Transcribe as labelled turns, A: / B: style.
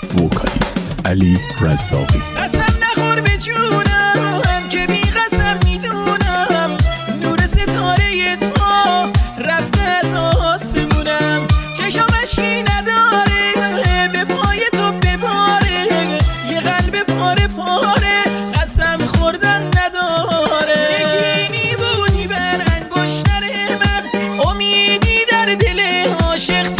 A: وکالیست علی رزاقی.
B: قسم نخور به جونم که بی قسم میدونم نور ستاره تو رفته از آسمونم، چشم اشکی نداره به پای تو بباره، یه قلب پاره پاره قسم خوردن نداره. یکی بودی بر انگشتر من، امیدی در دل عاشق